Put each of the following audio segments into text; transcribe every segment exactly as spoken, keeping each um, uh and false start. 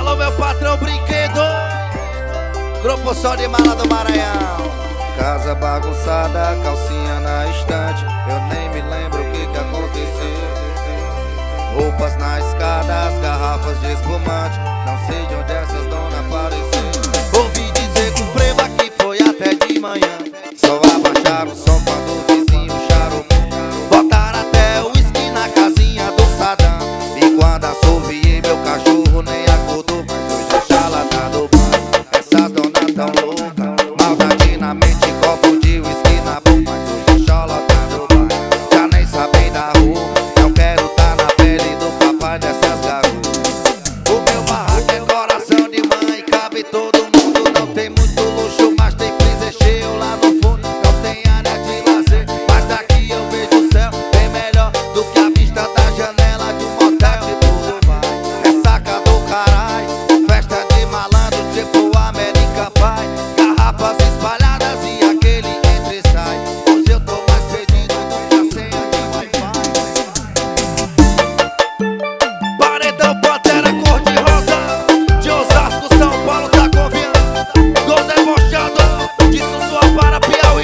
Alô, meu patrão brinquedo, grupo Som de Mala do Maranhão. Casa bagunçada, calcinha na estante, eu nem me lembro o que que aconteceu. Roupas na escada, as garrafas de espumante, não sei de onde essas donas apareceram. Ouvi dizer que o frevo aqui foi até de manhã. Só abaixaram o som quando o vizinho charumou. Botaram até o uísque na casinha do Sadam. E quando assoviei, meu cachorro nem acordou, mas hoje é chalada do banho. Essas donas tão loucas, maldade na mente, copo de uísque na boca, mas hoje é chalada do banho. Já nem sabem da rua, não quero tá na pele do papai dessas garotas. O meu barraco é coração de mãe, cabe todo mundo. Não tem muito luxo, mas tem freezer cheio lá no fundo. Não tem área de lazer, mas daqui eu vejo o céu bem melhor do que a vista da janela de um motel. É saca do caralho, festa de malandro tipo American Pie. Garrafas espalhadas e aquele entra e sai. Hoje eu tô mais perdido do que a senha de Wi-Fi. Paredão Pantera cor-de-rosa, de Osasco, São Paulo, tá confiando. Gol debochado, de Sussuá para Piauí.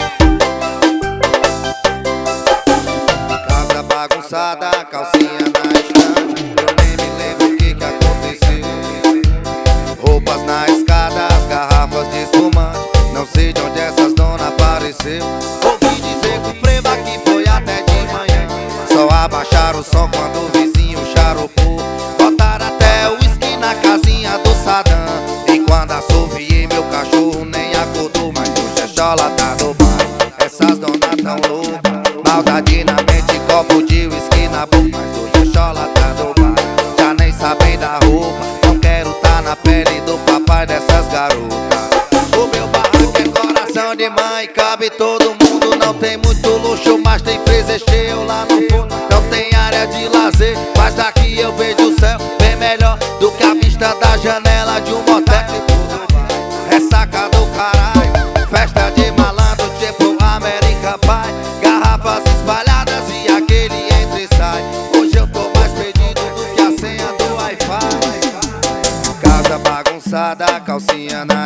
Casa bagunçada, calcinha na estante, eu nem me lembro o que que aconteceu. Roupas na escada, as garrafas de espumante, não sei de onde essas donas apareceu. Ouvi dizer que o frevo aqui foi até de manhã. Só abaixaram o som quando o vizinho charupou. Botaram até o uísque na casinha do Sadam. E quando assoviei, meu cachorro nem acordou, mas hoje é cholada do banho. Essas donas tão loucas, maldade na mente, copo de uísque na boca, mas hoje é cholada do banho. Já nem sabem da roupa, não quero tá na pele do papai dessas garotas. O meu barraco é coração de mãe, cabe todo mundo. Não tem muito luxo, mas tem freezer cheio lá no fundo. Não tem área de lazer, mas daqui eu vejo o céu bem melhor do que a vista da janela de um motel. É saca do caralho, festa de malandro tipo American Pie. Garrafas espalhadas e aquele entra e sai. Hoje eu tô mais perdido do que a senha do Wi-Fi. Casa bagunçada, calcinha na